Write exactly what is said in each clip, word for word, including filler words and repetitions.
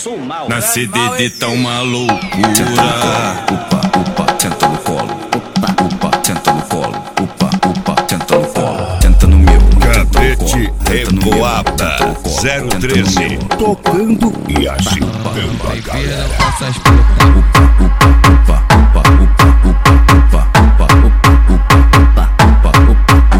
sou mal. Na C D D tá uma loucura. Upa, upa, senta no colo. Upa, upa, senta no colo. Upa, upa, senta no colo. Senta no meu. Cadete Revoada zero treze. Tocando e agitando a galera. Upa, upa, upa, upa, upa, upa, upa, upa, upa, upa,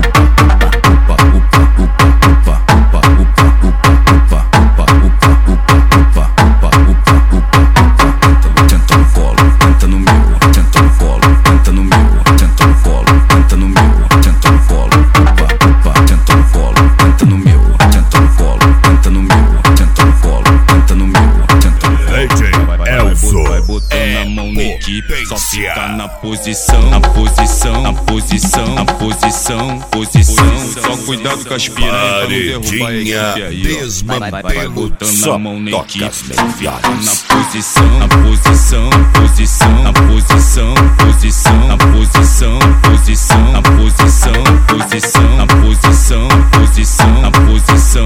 Só fica na posição, na posição, na posição, na posição, posição. Só cuidado com as piranhas pra não derrubar a equipe aí, ó. Vai, vai botando a mão na equipe. Fica na posição, na posição, na posição, na posição, posição, na posição, posição, na posição, posição, na posição, posição, na posição.